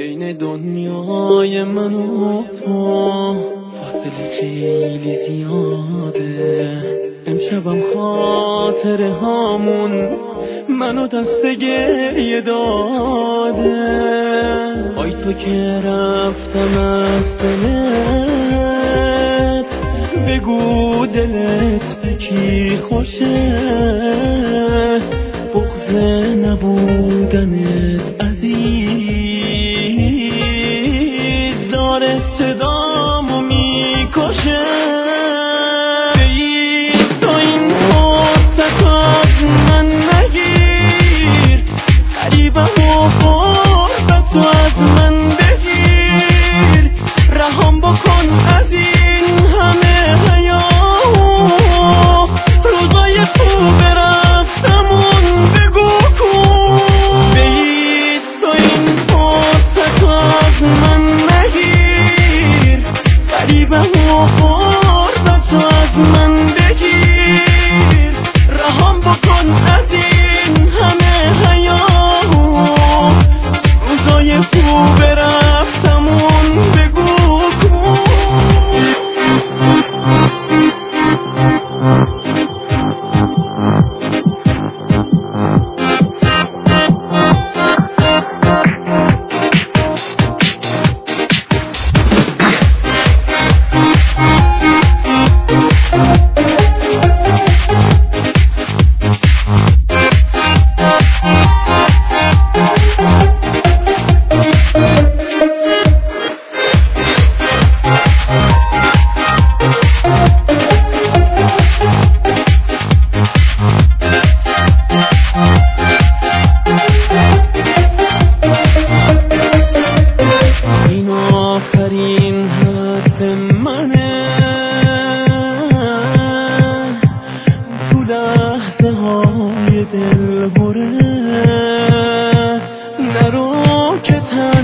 بین دنیای من و تو فاصله خیلی زیاده. امشبم خاطره هامون منو دست گریه داده. آی تو که رفتم از دلت، بگو دلت به کی خوشه. بغض نبودنت عزیز داره صدامو میکشه. بیست تا این فرصت از من نگیر، غریبم و غربت از من بگیر. رهام بکن از این همه حیاهو، روزای خوب رفتمون بگو کن. بیست تا این فرصت از من نگیر، غریبم و غربت از من بگیر. رهام بکن از این همه حیاهو، روزای خوب رفتمون بگو کن. آخرین حرف منه تو لحظه های دلبره. نرو که